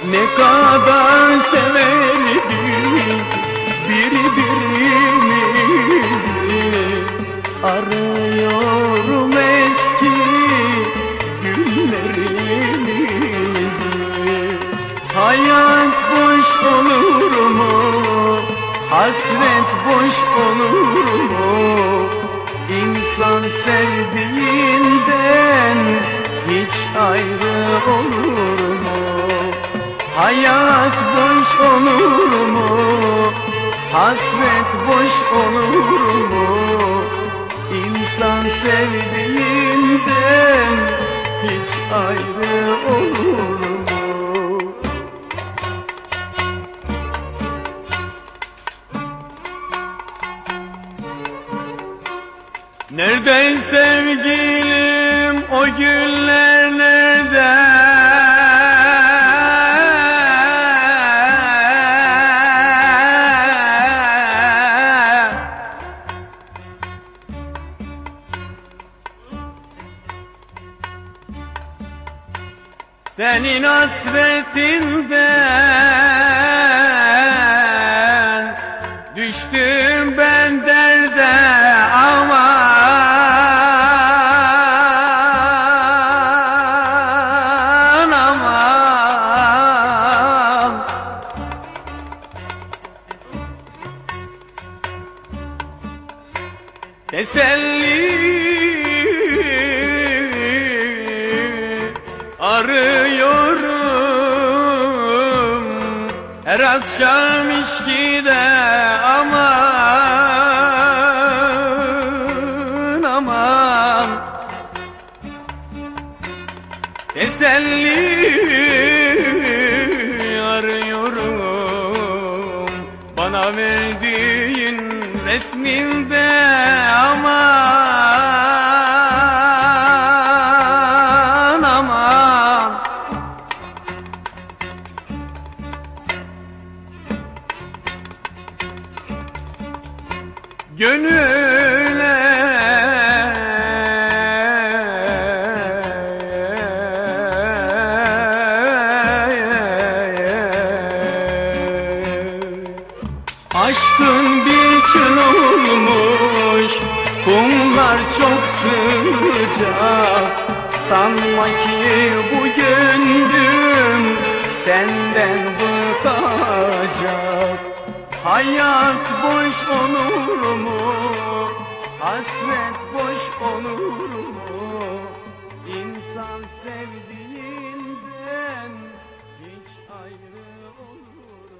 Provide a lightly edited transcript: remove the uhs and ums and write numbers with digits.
Ne kadar severdik birbirimizi. Arıyorum eski günlerimizi. Hayat boş olur mu? Hasret boş olur mu? İnsan sevdiğinden hiç ayrı olur mu? Hayat boş olur mu? Hasret boş olur mu? İnsan sevdiğinden hiç ayrı olur mu? Nerede sevgilim, o günler nerede? Senin hasretinden düştüm ben derde, aman aman. Teselli arıyorum her akşam içkide, aman aman. Teselli arıyorum bana verdiğin resminde, aman aman. Gönüle aşkın bir çöl olmuş, kumlar çok sıcak. Sanma ki bu gönlüm senden bıkacak. Hayat boş olur mu? Hasret boş olur mu? İnsan sevdiğinden hiç ayrı